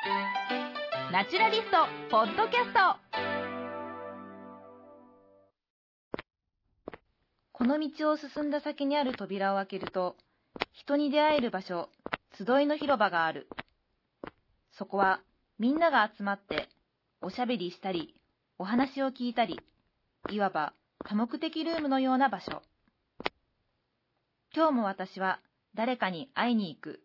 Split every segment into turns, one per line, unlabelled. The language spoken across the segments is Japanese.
ナチュラリストポッドキャスト。この道を進んだ先にある扉を開けると、人に出会える場所、集いの広場がある。そこはみんなが集まっておしゃべりしたり、お話を聞いたり、いわば多目的ルームのような場所。今日も私は誰かに会いに行く。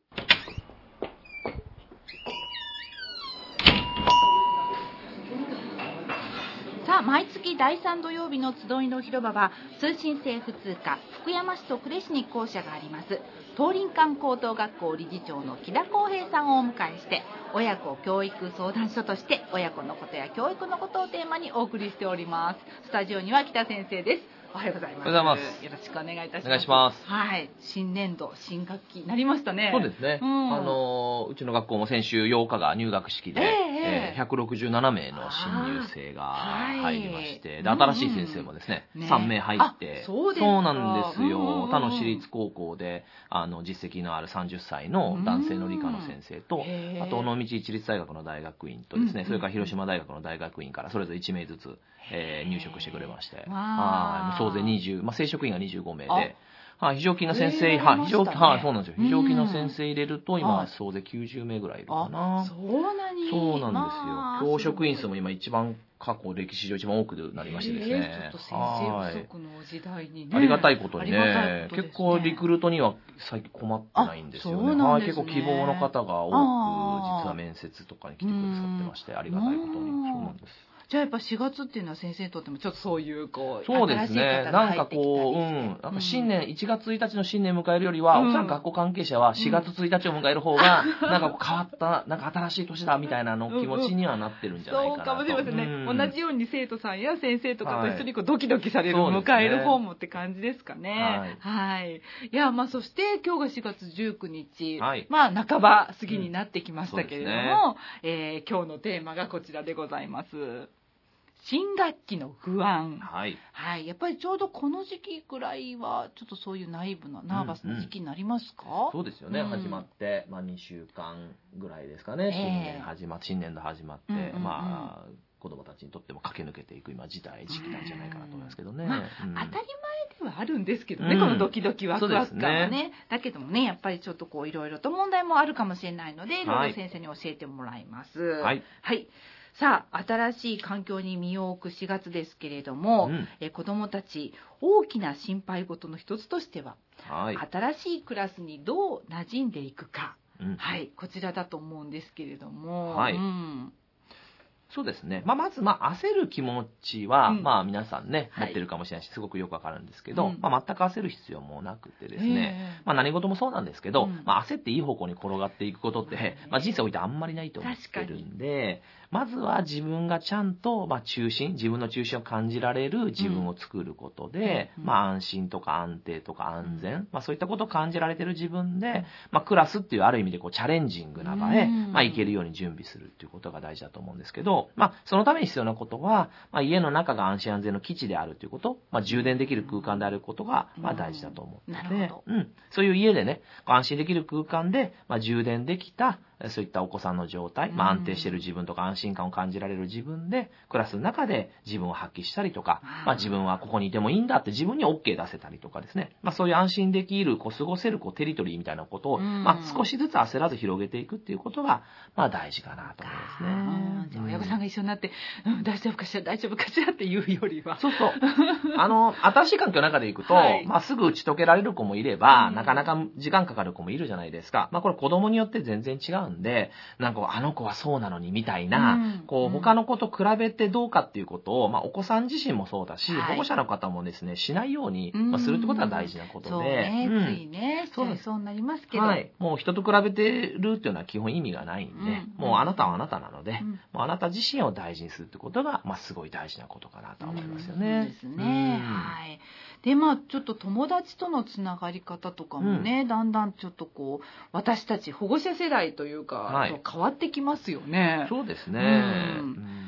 さあ、毎月第3土曜日の集いの広場は、通信制普通科福山市と呉市に校舎があります東林間高等学校理事長の木田康平さんをお迎えして、親子教育相談所として親子のことや教育のことをテーマにお送りしております。スタジオには木田先生です。おはようございます。
おはようございます。
よろしくお願いいたします。
お願いします。
はい、新年度新学期になりましたね。
そうですね、うちの学校も先週8日が入学式で、167名の新入生が入りまして、で新しい先生もですね、3名入って、
そう
なんですよ。他の私立高校で実績のある30歳の男性の理科の先生と、あと尾道市立大学の大学院とですね、それから広島大学の大学院からそれぞれ1名ずつ、入職してくれまして、総勢20、正職員が25名で、非常勤の先生、そうなんですよ。非常勤の先生入れると今総勢90名ぐらいいるかな。そうなんですよ。教職員数も今一番過去歴史上一番多くなりましてですね。
ちょっと先生不足の時代にね。
ありがたいことにね、結構リクルートには最近困ってないんですよね。結構希望の方が多く、実は面接とかに来てくださってまして、ありがたいことに。そうなんです。
じゃあやっぱ4月っていうのは先生にとってもちょっとそういう
そうですね。なんかなんか新年1月1日の新年迎えるよりは、おそらく学校関係者は4月1日を迎える方がなんか変わったなんか新しい年だみたいなの気持ちにはなってるんじゃないかなと。
そうかもしれませんね。同じように生徒さんや先生とかと一緒にドキドキされる、迎える方もって感じですかね。はい。いやそして今日が4月19日、半ば過ぎになってきましたけれども、今日のテーマがこちらでございます。新学期の不安。やっぱりちょうどこの時期くらいはちょっとそういうナイーブなナーバスな時期になりますか？
そうですよね。始まって2週間ぐらいですかね。新年度始まって、子供たちにとっても駆け抜けていく今時期なんじゃないかなと思いますけどね。
当たり前ではあるんですけどね、このドキドキワクワク感はね。だけどもね、やっぱりちょっといろいろと問題もあるかもしれないので、いろいろ先生に教えてもらいます。はい。さあ、新しい環境に身を置く4月ですけれども、子どもたち大きな心配事の一つとしては、新しいクラスにどう馴染んでいくか、こちらだと思うんですけれども、
そうですね。まず焦る気持ちは、皆さんね、持ってるかもしれないし、すごくよくわかるんですけど、全く焦る必要もなくてですね、何事もそうなんですけど、焦っていい方向に転がっていくことって、人生においてあんまりないと思ってるんで、まずは自分がちゃんと、自分の中心を感じられる自分を作ることで、安心とか安定とか安全、そういったことを感じられてる自分で、クラスっていうある意味でチャレンジングな場へ、行けるように準備するっていうことが大事だと思うんですけど、そのために必要なことは、家の中が安心安全の基地であるということ、充電できる空間であることが、大事だと思ってて、そういう家でね、安心できる空間で、充電できた、そういったお子さんの状態、安定している自分とか安心感を感じられる自分で、クラスの中で自分を発揮したりとか、自分はここにいてもいいんだって自分に OK 出せたりとかですね、そういう安心できる、過ごせるテリトリーみたいなことを、少しずつ焦らず広げていくっていうことが、大事かなと思いますね。
じゃあ親御さんが一緒になって、大丈夫かしらっていうよりは。
そうそう。新しい環境の中でいくと、すぐ打ち解けられる子もいれば、なかなか時間かかる子もいるじゃないですか。これ子供によって全然違うんで、なんかあの子はそうなのにみたいな、他の子と比べてどうかっていうことを、お子さん自身もそうだし、保護者の方もですね、しないように、するってことが大事なことで。そう
ね、ついね、そうなりますけど。
もう人と比べてるっていうのは基本意味がないんで、もうあなたはあなたなので、もうあなた自身を大事にするってことが、すごい大事なことかなと思いますよね。
そうですね。で、ちょっと友達とのつながり方とかもね、だんだんちょっと私たち保護者世代というか、変わってきますよね。
そうですね。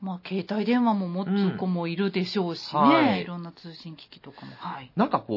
携帯電話も持つ子もいるでしょうしね、いろんな通信機器とかも。
なんか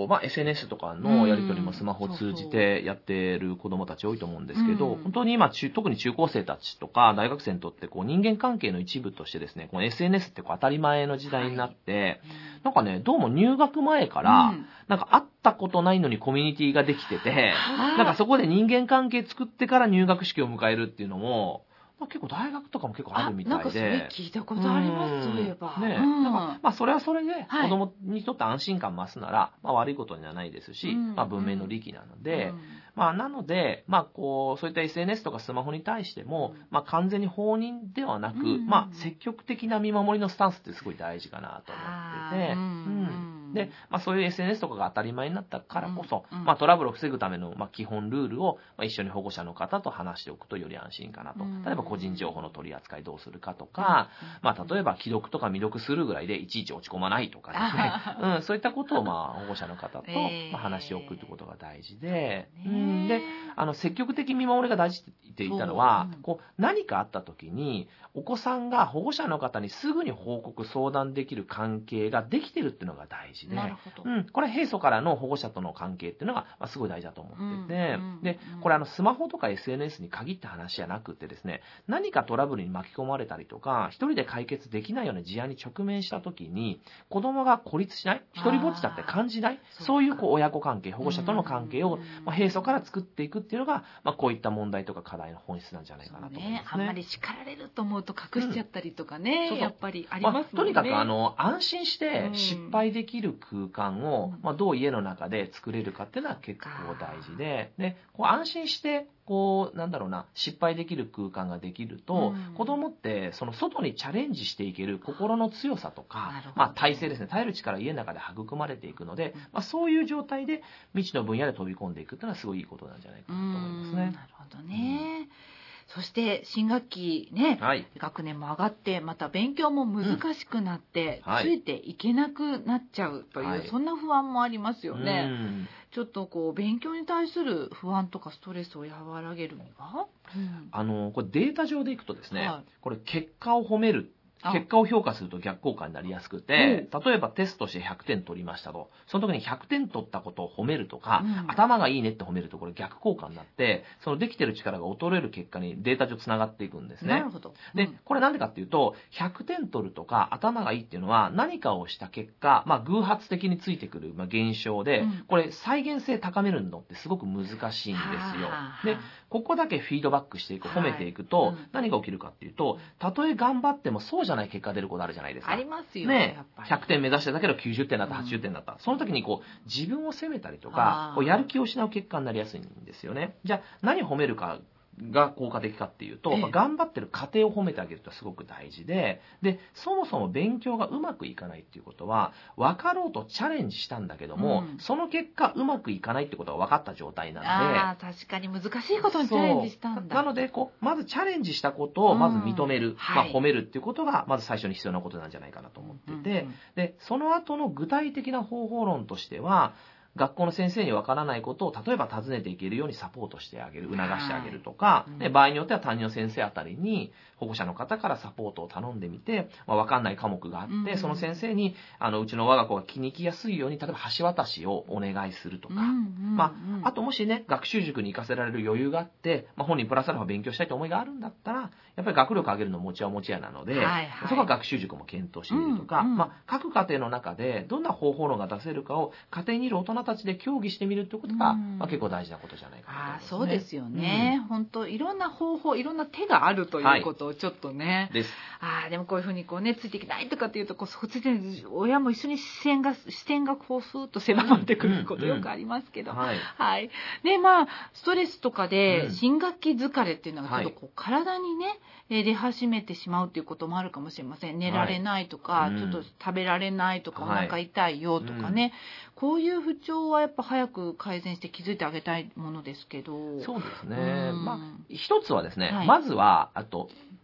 SNS とかのやり取りもスマホを通じてやってる子供たち多いと思うんですけど、本当に今、特に中高生たちとか大学生にとって人間関係の一部としてですね、この SNS って当たり前の時代になって、なんかね、どうも入学前から、なんか会ったことないのにコミュニティができてて、なんかそこで人間関係作ってから入学式を迎えるっていうのも、結構大学とかも結構あるみたいで。
なんかそれ聞いたことあります、そういえば。
ね、なんかそれはそれで子供にとって安心感増すなら、悪いことにはないですし、文明の利器なので、なので、そういった SNS とかスマホに対しても、完全に放任ではなく、積極的な見守りのスタンスってすごい大事かなと思ってて、で、そういう SNS とかが当たり前になったからこそ、トラブルを防ぐための、基本ルールを、一緒に保護者の方と話しておくとより安心かなと。例えば個人情報の取り扱いどうするかとか、例えば既読とか未読するぐらいでいちいち落ち込まないとかですね、そういったことを保護者の方と話しておくということが大事で、で、積極的見守りが大事って言ったのは、何かあった時にお子さんが保護者の方にすぐに報告相談できる関係ができてるっていうのが大事で、これ平素からの保護者との関係っていうのがすごい大事だと思ってて、で、これスマホとか SNS に限った話じゃなくてですね、何かトラブルに巻き込まれたりとか、一人で解決できないような事案に直面した時に、子供が孤立しない、一人ぼっちだって感じない、そういう親子関係、保護者との関係を平素から作っていくっていうのが、こういった問題とか課題の本質なんじゃないかなと思いますね。
あんまり叱られると思うと隠しちゃったりとかね、やっぱりありますもんね。
とにかく安心して失敗できる空間を、どう家の中で作れるかっていうのは結構大事で、安心して失敗できる空間ができると、子供ってその外にチャレンジしていける心の強さとか、耐性ですね、耐える力が家の中で育まれていくので、そういう状態で未知の分野で飛び込んでいくっていうのはすごいいいことなんじゃないかなと思いますね。
なるほどね。そして新学期ね、学年も上がってまた勉強も難しくなって、ついていけなくなっちゃうという、そんな不安もありますよね。ちょっと勉強に対する不安とかストレスを和らげるには、
これデータ上でいくとですね、これ結果を褒める、結果を評価すると逆効果になりやすくて、例えばテストして100点取りましたと。その時に100点取ったことを褒めるとか、頭がいいねって褒めるとこれ逆効果になって、そのできてる力が衰える結果にデータ上つながっていくんですね。
なるほど。
で、これなんでかっていうと、100点取るとか頭がいいっていうのは何かをした結果、偶発的についてくる現象で、これ再現性高めるのってすごく難しいんですよ。で、ここだけフィードバックしていく、褒めていくと、何が起きるかっていうと、たとえ頑張ってもそうじゃない結果出ることあるじゃないですか。
ありますよね。やっぱり
100点目指してたけど90点だった、80点だった。その時に自分を責めたりとか、やる気を失う結果になりやすいんですよね。じゃあ何褒めるかが効果的かっていうと、頑張ってる過程を褒めてあげるとすごく大事で、そもそも勉強がうまくいかないっていうことは、分かろうとチャレンジしたんだけども、その結果うまくいかないってことが分かった状態なんで、
確かに難しいことにチャレンジしたんだ。
なのでまずチャレンジしたことをまず認める、褒めるっていうことがまず最初に必要なことなんじゃないかなと思ってて、でその後の具体的な方法論としては、学校の先生にわからないことを例えば尋ねていけるようにサポートしてあげる、促してあげるとか、場合によっては担任の先生あたりに保護者の方からサポートを頼んでみて、わかんない科目があって、その先生にうちの我が子が気に行きやすいように例えば橋渡しをお願いするとか、あともしね学習塾に行かせられる余裕があって、本人プラスアルファ勉強したいという思いがあるんだったら、やっぱり学力上げるの持ちは持ちやなので、そこは学習塾も検討してみるとか、各家庭の中でどんな方法論が出せるかを家庭にいる大人たちで協議してみるということが、結構大事なことじゃないかなと思いますね。
そうですよね。本当いろんな方法、いろんな手があるということをちょっとね。でもこういうふうについていけないとかっていうと、そっちで親も一緒に視点がスーッと狭まってくることよくありますけど。で、ストレスとかで新学期疲れっていうのがちょっと体にね、出始めてしまうっていうこともあるかもしれません。寝られないとか、ちょっと食べられないとか、お腹痛いよとかね。こういう不調はやっぱ早く改善して気づいてあげたいものですけど。
そうですね。一つはですね、まずは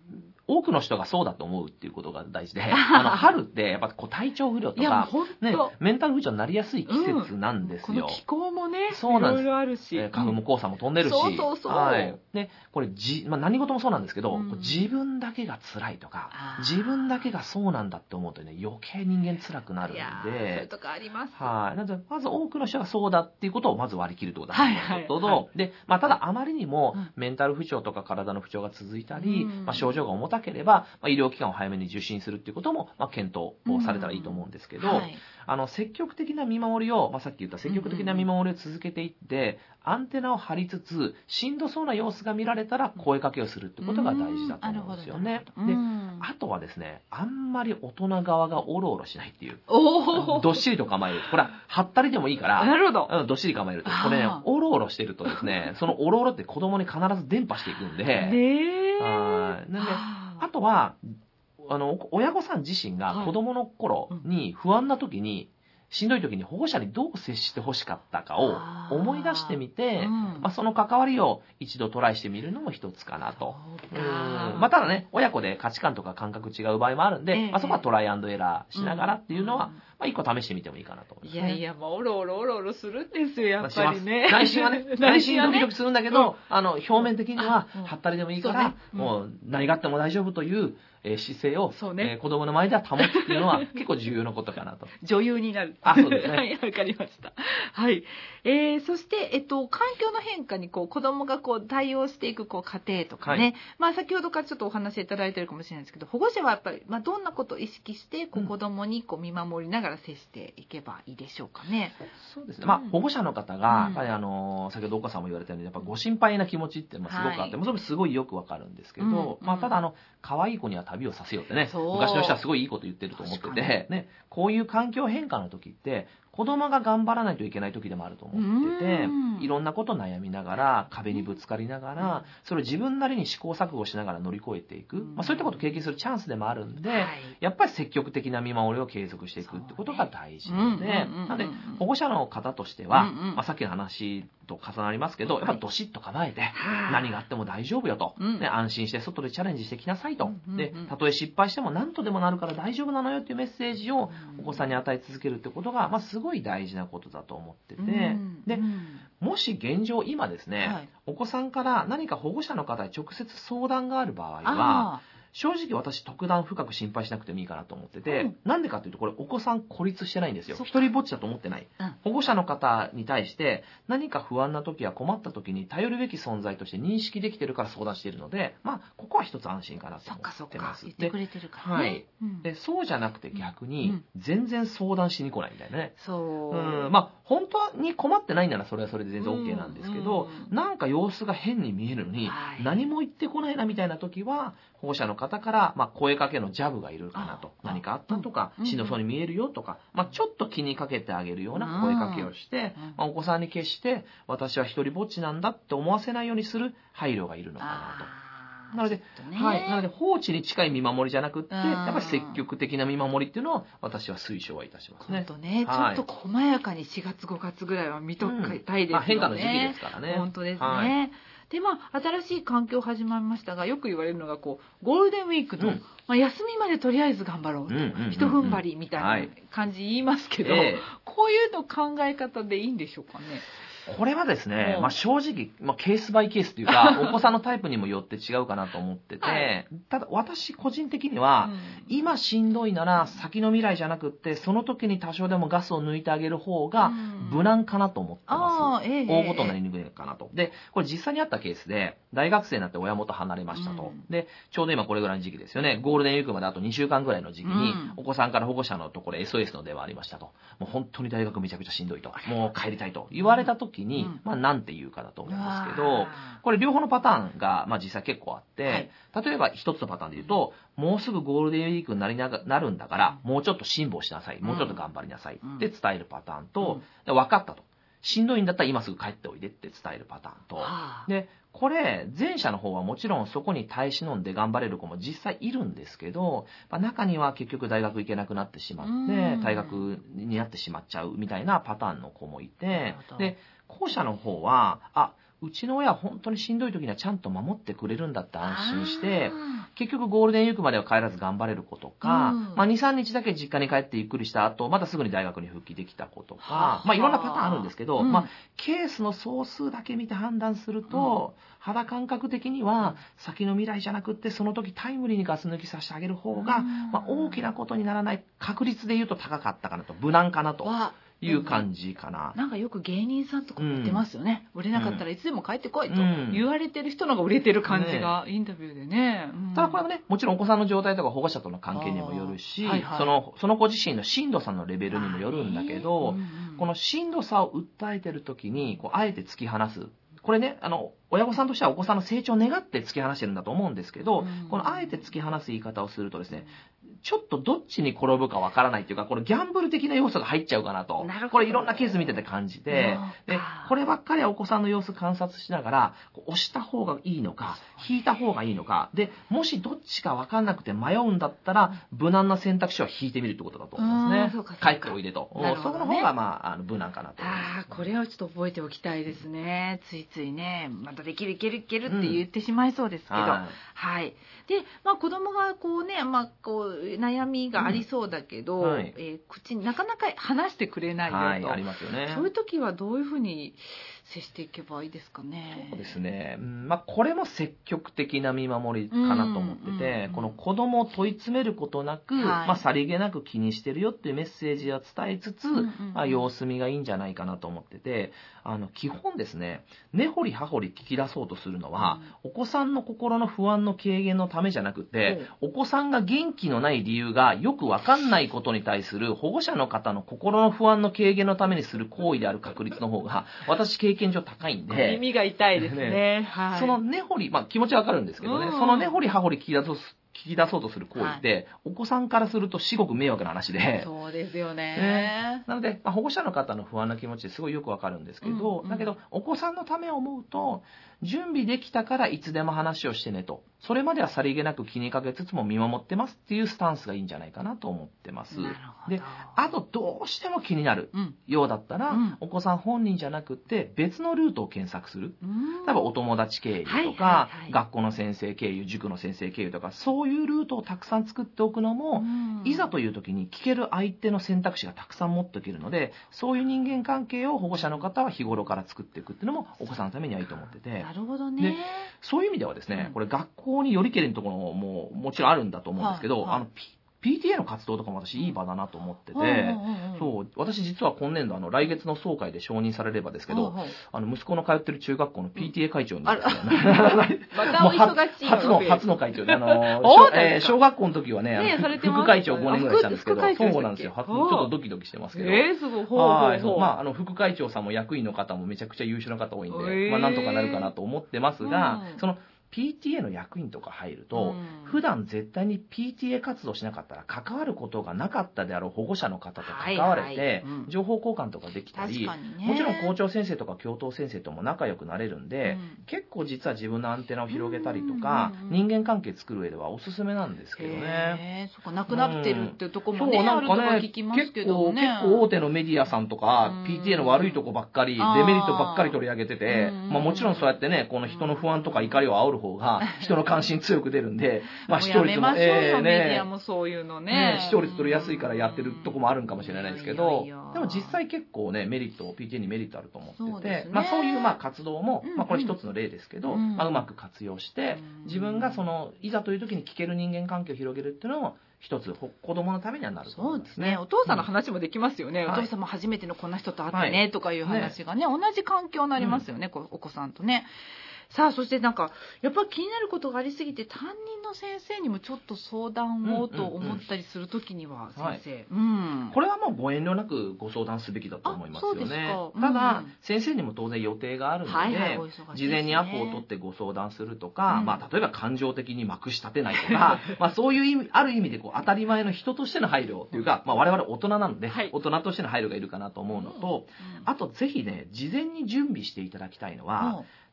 多くの人がそうだと思うっていうことが大事で、春ってやっぱこう体調不良とか、ね、メンタル不調になりやすい季節なんですよ。
この気候もね、
そうなんです。
いろいろあるし。
花粉も黄砂も飛んでるし。はい。で、これ何事もそうなんですけど、自分だけが辛いとか、自分だけがそうなんだって思うとね、余計人間辛くなるんで。
そういうとこあります。
はい。なので、まず多くの人がそうだっていうことをまず割り切るってことだということと、で、ただあまりにもメンタル不調とか体の不調が続いたり、症状が重たければ、医療機関を早めに受診するっていうことも、検討をされたらいいと思うんですけど、積極的な見守りを、さっき言った積極的な見守りを続けていって、アンテナを張りつつ、しんどそうな様子が見られたら声かけをするってことが大事だと思うんですよね。で、あとはですね、あんまり大人側がおろおろしないっていう。どっしりと構える。これは、はったりでもいいから、
なるほど。
どっしり構えると。これね、おろおろしてるとですね、そのおろおろって子供に必ず伝播していくんで、なんで、あとは、親御さん自身が子供の頃に不安な時に、しんどい時に保護者にどう接してほしかったかを思い出してみて、その関わりを一度トライしてみるのも一つかなと。ただね、親子で価値観とか感覚違う場合もあるんで、そこはトライアンドエラーしながらっていうのは、一個試してみてもいいかなと思いますね。
いや、おろおろするんですよ、やっぱりね。
内心はね、内心ドキドキするんだけど、表面的には、はったりでもいいから、もう何があっても大丈夫という姿勢を、子供の前では保つっていうのは結構重要なことかなと。
女優になる。
そうですね。
はい、わかりました。はい。そして、環境の変化に子供が対応していく家庭とかね、先ほどからちょっとお話いただいてるかもしれないですけど、保護者はやっぱり、どんなことを意識して、子供に見守りながら接していけばいいでしょうかね。
そうですね。保護者の方が、やっぱり先ほど岡さんも言われたように、やっぱご心配な気持ちってすごくあって、それすごいよくわかるんですけど、ただ可愛い子には旅をさせようってね、昔の人はすごいいいこと言ってると思ってて、ね、こういう環境変化の時って、子供が頑張らないといけない時でもあると思ってて、いろんなこと悩みながら、壁にぶつかりながら、それを自分なりに試行錯誤しながら乗り越えていく、そういったことを経験するチャンスでもあるんで、やっぱり積極的な見守りを継続していくってことが大事で、なので、保護者の方としては、さっきの話と重なりますけど、やっぱりどしっと構えて、何があっても大丈夫よと、安心して外でチャレンジしてきなさいと、で、たとえ失敗しても何とでもなるから大丈夫なのよっていうメッセージをお子さんに与え続けるってことが、すごい大事なことだと思ってて、で、もし現状今ですね、お子さんから何か保護者の方に直接相談がある場合は、正直私特段深く心配しなくてもいいかなと思ってて、なんでかっていうとこれお子さん孤立してないんですよ。一人ぼっちだと思ってない。保護者の方に対して何か不安な時や困った時に頼るべき存在として認識できてるから相談しているので、ここは一つ安心かなと思ってます。
言ってくれてるからね。
で、そうじゃなくて逆に全然相談しに来ないみたいなね。
そう。
本当に困ってないならそれはそれで全然 OK なんですけど、なんか様子が変に見えるのに何も言ってこないなみたいな時は、保護者の方から、声かけのジャブがいるかなと。何かあったとか、しんどそうに見えるよとか、ちょっと気にかけてあげるような声かけをして、お子さんに決して、私は一人ぼっちなんだって思わせないようにする配慮がいるのかなと。なので、なので放置に近い見守りじゃなくって、やっぱり積極的な見守りっていうのを私は推奨はいたしますね。
ちょっと細やかに4月5月ぐらいは見ときたいですよね。
変化の時期ですからね。
本当ですね。で、新しい環境始まりましたが、よく言われるのが、ゴールデンウィークの、休みまでとりあえず頑張ろうと、一踏ん張りみたいな感じ言いますけど、こういうの考え方でいいんでしょうかね。
これはですね、正直、ケースバイケースというか、お子さんのタイプにもよって違うかなと思ってて、ただ私個人的には、今しんどいなら先の未来じゃなくって、その時に多少でもガスを抜いてあげる方が無難かなと思ってます。大ごとになりにくいかなと。で、これ実際にあったケースで、大学生になって親元離れましたと。で、ちょうど今これぐらいの時期ですよね。ゴールデンウィークまであと2週間ぐらいの時期に、お子さんから保護者のところ SOS の電話ありましたと。もう本当に大学めちゃくちゃしんどいと。もう帰りたいと言われた時に、なんて言うかだと思うんですけど、これ両方のパターンが、実際結構あって、例えば一つのパターンで言うと、もうすぐゴールデンウィークになるんだから、もうちょっと辛抱しなさい。もうちょっと頑張りなさいって伝えるパターンと、分かったと。しんどいんだったら今すぐ帰っておいでって伝えるパターンと。で、これ、前者の方はもちろんそこに耐え忍んで頑張れる子も実際いるんですけど、中には結局大学行けなくなってしまって、退学になってしまっちゃうみたいなパターンの子もいて、で、後者の方は、 うちの親は本当にしんどい時にはちゃんと守ってくれるんだって安心して、結局ゴールデンウィークまでは帰らず頑張れる子とか、2、3日だけ実家に帰ってゆっくりした後、またすぐに大学に復帰できた子とか、いろんなパターンあるんですけど、ケースの総数だけ見て判断すると、肌感覚的には先の未来じゃなくってその時タイムリーにガス抜きさせてあげる方が、大きなことにならない確率で言うと高かったかなと、無難かなという感じかな。
なんかよく芸人さんとかも言ってますよね。売れなかったらいつでも帰ってこいと言われてる人のが売れてる感じが、インタビューでね。
ただこれはね、もちろんお子さんの状態とか保護者との関係にもよるし、その子自身のしんどさのレベルにもよるんだけど、このしんどさを訴えてる時にあえて突き放す。これね、親御さんとしてはお子さんの成長を願って突き放してるんだと思うんですけど、このあえて突き放す言い方をするとですね、ちょっとどっちに転ぶかわからないっていうか、これギャンブル的な要素が入っちゃうかなと。これいろんなケース見てて感じて、で、こればっかりはお子さんの様子観察しながら、押した方がいいのか、引いた方がいいのか、で、もしどっちかわかんなくて迷うんだったら、無難な選択肢は引いてみるってことだと思いますね。帰っておいでと。そこの方が無難かなと思います。
これはちょっと覚えておきたいですね。ついついね、またできるいけるいけるって言ってしまいそうですけど。はい。で、子供が悩みがありそうだけど、口になかなか話してくれないよと、
ありますよね。
そういう時はどういうふうに接していけばいいですかね。
そうですね。これも積極的な見守りかなと思ってて、この子供を問い詰めることなく、さりげなく気にしてるよっていうメッセージは伝えつつ、様子見がいいんじゃないかなと思ってて、基本ですね、根掘り葉掘り聞き出そうとするのは、お子さんの心の不安の軽減のためじゃなくて、お子さんが元気のない理由がよくわかんないことに対する保護者の方の心の不安の軽減のためにする行為である確率の方が、私経験上高いんで。
耳が痛いですね。
その根掘り、気持ちはわかるんですけどね、その根掘り葉掘り聞き出そうとする行為って、お子さんからすると至極迷惑な話で。
そうですよね。
なので、保護者の方の不安な気持ちってすごいよくわかるんですけど、だけど、お子さんのためを思うと、準備できたからいつでも話をしてねと。それまではさりげなく気にかけつつも見守ってますっていうスタンスがいいんじゃないかなと思ってます。で、あとどうしても気になるようだったら、お子さん本人じゃなくて別のルートを検索する。例えばお友達経由とか、学校の先生経由、塾の先生経由とか、そういうルートをたくさん作っておくのも、いざという時に聞ける相手の選択肢がたくさん持っておけるので、そういう人間関係を保護者の方は日頃から作っていくっていうのもお子さんのためにはいいと思ってて。
なるほどね。
で、そういう意味ではですね、これ学校によりけりのところももちろんあるんだと思うんですけど、PTA の活動とかも私いい場だなと思ってて、そう、私実は今年度来月の総会で承認されればですけど、息子の通ってる中学校の PTA 会長になって初の会長で、小学校の時はね、副会長5年ぐらいしたんですけど、そうなんですよ。ちょっとドキドキしてますけど。
すごい。
副会長さんも役員の方もめちゃくちゃ優秀な方多いんで、なんとかなるかなと思ってますが、その、PTA の役員とか入ると、普段絶対に PTA 活動しなかったら関わることがなかったであろう保護者の方と関われて、情報交換とかできたり、もちろん校長先生とか教頭先生とも仲良くなれるんで、結構実は自分のアンテナを広げたりとか、人間関係作る上ではおすすめなんですけどね。
そこなくなってるっていうところもね、あるとか聞きますけどね。
結構大手のメディアさんとか、PTA の悪いとこばっかり、デメリットばっかり取り上げてて、もちろんそうやってね、この人の不安とか怒りを煽る方が人の関心強く出るんで、視聴率も
メディアもそういうのね、
視聴率取りやすいからやってるとこもあるんかもしれないですけど、でも実際結構ねメリット PTA にメリットあると思ってて、そういう活動もこれ一つの例ですけど、うまく活用して自分がそのいざという時に聞ける人間関係を広げるっていうのも一つ子供のためにはなると思いますね。
そうですね。お父さんの話もできますよね。お父さんも初めてのこんな人と会ってねとかいう話がね、同じ環境になりますよね、お子さんとね。さあ、そしてやっぱり気になることがありすぎて担任の先生にもちょっと相談をと思ったりするときには、先生、
これはもうご遠慮なくご相談すべきだと思いますよね。ただ先生にも当然予定があるので、事前にアポを取ってご相談するとか、例えば感情的にまくし立てないとかそういう意味、ある意味で当たり前の人としての配慮というか、我々大人なので、大人としての配慮がいるかなと思うのと、あとぜひね、事前に準備していただきたいのは、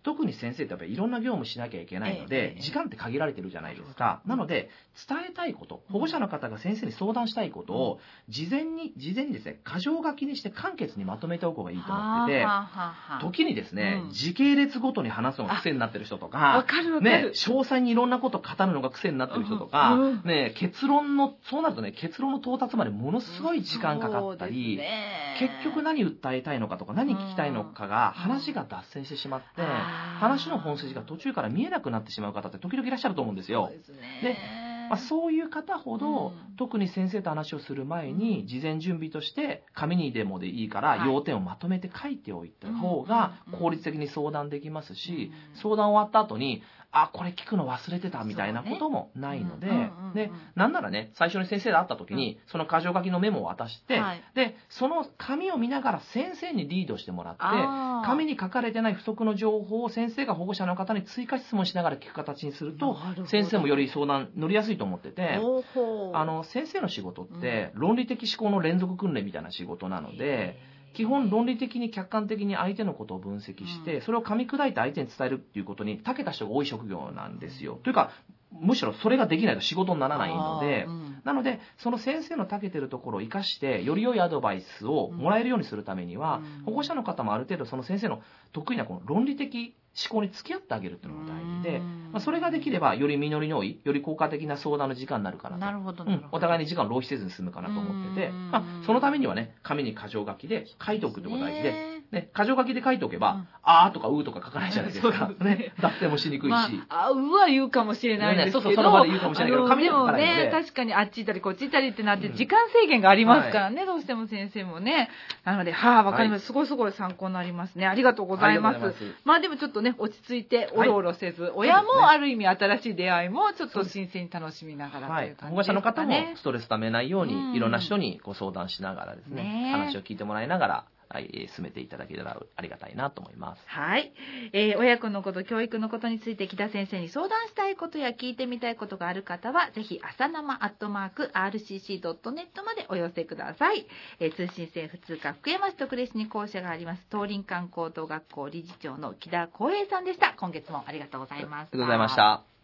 特に先生ってやっぱりいろんな業務しなきゃいけないので、時間って限られてるじゃないですか。なので伝えたいこと、保護者の方が先生に相談したいことを事前にですね、箇条書きにして簡潔にまとめておく方がいいと思ってて、時にですね、時系列ごとに話すのが癖になってる人とか、ね、詳細にいろんなことを語るのが癖になってる人とか、ね、そうなるとね、結論の到達までものすごい時間かかったり、結局何訴えたいのかとか何聞きたいのかが話が脱線してしまって、話の本筋が途中から見えなくなってしまう方って時々いらっしゃると思うんですよ。で、そういう方ほど、特に先生と話をする前に事前準備として紙にでもでいいから要点をまとめて書いておいた方が効率的に相談できますし、相談終わった後にこれ聞くの忘れてたみたいなこともないので、で、なんならね、最初に先生と会った時にその箇条書きのメモを渡して、で、その紙を見ながら先生にリードしてもらって、紙に書かれてない不足の情報を先生が保護者の方に追加質問しながら聞く形にすると、先生もより相談乗りやすいと思ってて、先生の仕事って論理的思考の連続訓練みたいな仕事なので、基本論理的に客観的に相手のことを分析して、それを噛み砕いて相手に伝えるっていうことに長けた人が多い職業なんですよ。というかむしろそれができないと仕事にならないので、なのでその先生の長けてるところを生かしてより良いアドバイスをもらえるようにするためには、保護者の方もある程度その先生の得意なこの論理的思考に付き合ってあげるっていうのが大事で、それができればより実りの多い、より効果的な相談の時間になるかなと。
なるほど、
お互いに時間を浪費せずに済むかなと思ってて、そのためにはね、紙に箇条書きで書いておくってことが大事で、ね、箇条書きで書いておけば、とかとか書かないじゃないですか。ね、脱線もしにくいし。は
言うかもしれないですけど、
その場で言うかもしれないけど、紙には書かないので。
でもね、確かにあっち行ったりこっち行ったりってなって時間制限がありますからね、どうしても先生もね。なので、わかります。すごい参考になりますね。ありがとうございます。でもちょっとね、落ち着いておろおろせず、親もある意味新しい出会いもちょっと新鮮に楽しみながらという感じですかね。
保護者の方もストレスためないように、いろんな人にご相談しながらですね、話を聞いてもらいながら、進めていただけたらありがたいなと思います。
はい。親子のこと、教育のことについて木田先生に相談したいことや聞いてみたいことがある方は、ぜひ朝生@rcc.net までお寄せください。通信制普通科福山市と呉市に校舎があります東林間高等学校理事長の木田光栄さんでした。今月もありがとうございました。
ありがとうございました。